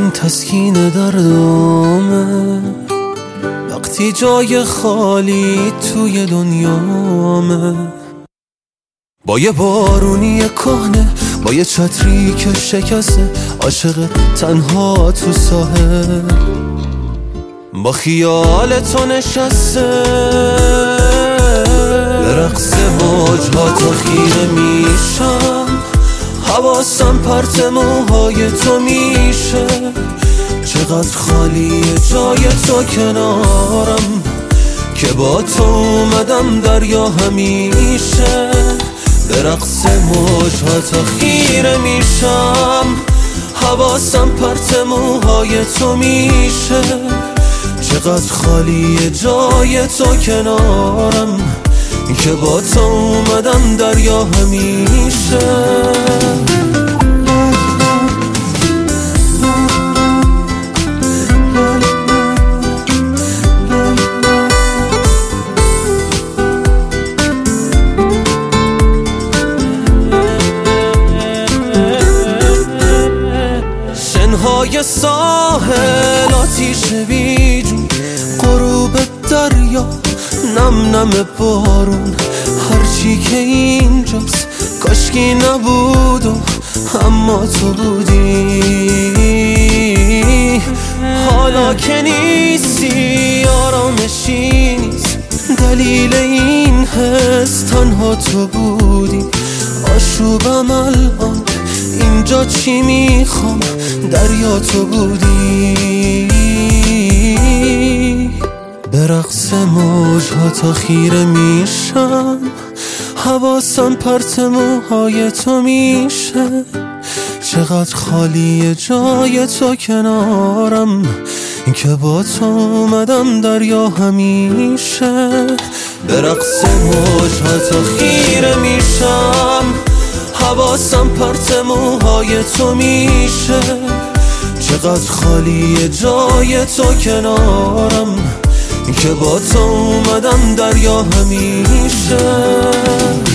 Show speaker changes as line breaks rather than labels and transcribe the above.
این تسکین دردامه وقتی جای خالی توی دنیامه. با یه بارونی کهنه، با یه چتری که شکسته، عاشق تنها تو ساحل با خیال تو نشسته. به رقص موجها تا خیره میشم، حواسم پرت موهای تو میشه. چقدر خالیه جای تو کنارم که با تو اومدم دریا همیشه. به رقص موجها تا خیره میشم، حواسم پرت موهای تو میشه. چقدر خالیه جای تو کنارم که با تو اومدم دریا همیشه. شنهای ساحل آتیش بیجون، غروب دریا نم نم بارون. هرچی که اینجاست کاشکی نبود و اما تو بودی. حالا که نیستی آرامشی نیست، دلیل این حس تنها تو بودی. آشوبم الان اینجا چی میخوام، دریا تو بودی. به رقص موجها تا خیره میشم، حواسم پرت موهای تو میشه. چقدر خالیه جای تو کنارم که با تو اومدم دریا همیشه. به رقص موجها تا خیره میشم، حواسم پرت موهای تو میشه. چقدر خالیه جای تو کنارم که با تو اومدم دریا همیشه.